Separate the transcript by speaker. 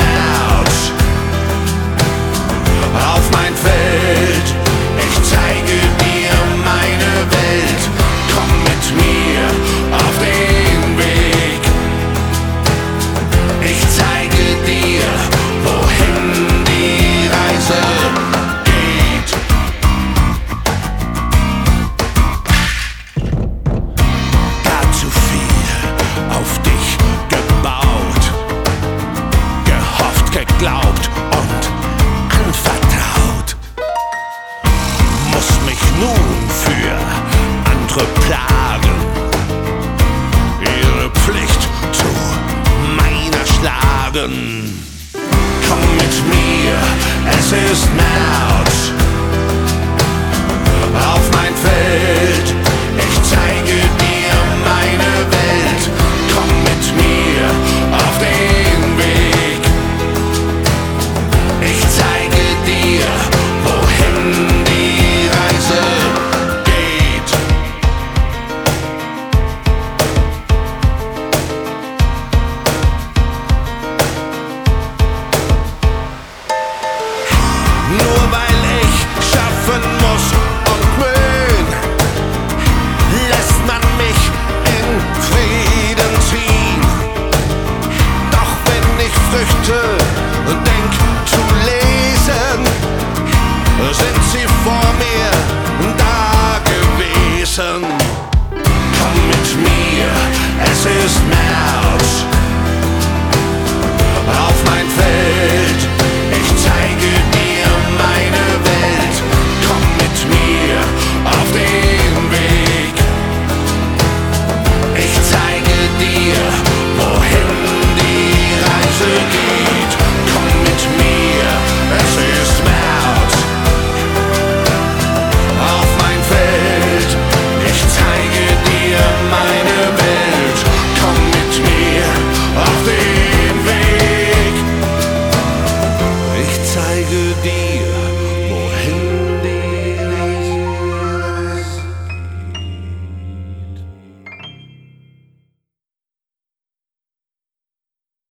Speaker 1: März auf mein Feld. Ich zeige dir meine Welt. Komm mit mir auf den Weg. Ich zeige dir, wohin die Reise geht. Gar zu viel auf dich gebaut, gehofft, geglaubt und anvertraut. Muss mich nun für andere plagen, ihre Pflicht zu meiner schlagen. Komm mit mir, es ist März auf mein Feld.